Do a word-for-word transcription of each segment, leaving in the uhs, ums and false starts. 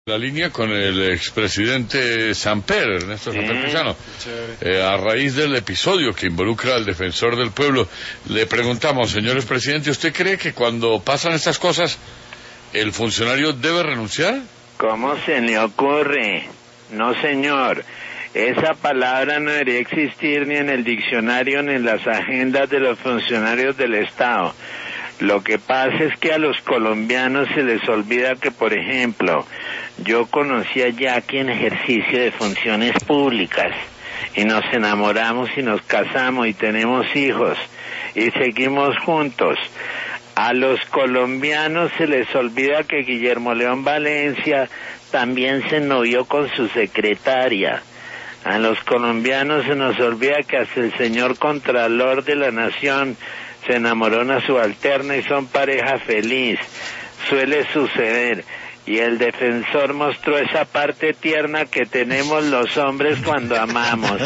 La línea con el expresidente Samper, Ernesto Sí, Samper Pizano, eh, a raíz del episodio que involucra al defensor del pueblo, le preguntamos, señor expresidente, ¿usted cree que cuando pasan estas cosas el funcionario debe renunciar? ¿Cómo se le ocurre? No, señor. Esa palabra no debería existir ni en el diccionario ni en las agendas de los funcionarios del Estado. Lo que pasa es que a los colombianos se les olvida que, por ejemplo, yo conocí a Jackie en ejercicio de funciones públicas y nos enamoramos y nos casamos y tenemos hijos y seguimos juntos. A los colombianos se les olvida que Guillermo León Valencia también se novió con su secretaria. A los colombianos se nos olvida que hasta el señor Contralor de la Nación se enamoró de una subalterna y son pareja feliz. Suele suceder. Y el defensor mostró esa parte tierna que tenemos los hombres cuando amamos.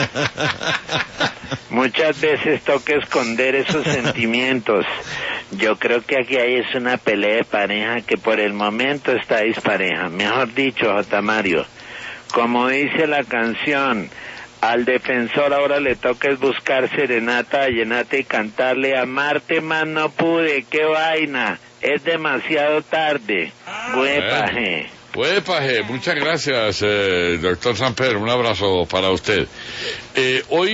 Muchas veces toca esconder esos sentimientos. Yo creo que aquí hay es una pelea de pareja que por el momento está dispareja. Mejor dicho, J. Mario, como dice la canción, al defensor ahora le toca es buscar serenata, vallenata y cantarle amarte más no pude, qué vaina, es demasiado tarde. Huepaje. Huepaje, muchas gracias, eh, doctor Samper, un abrazo para usted. Eh, hoy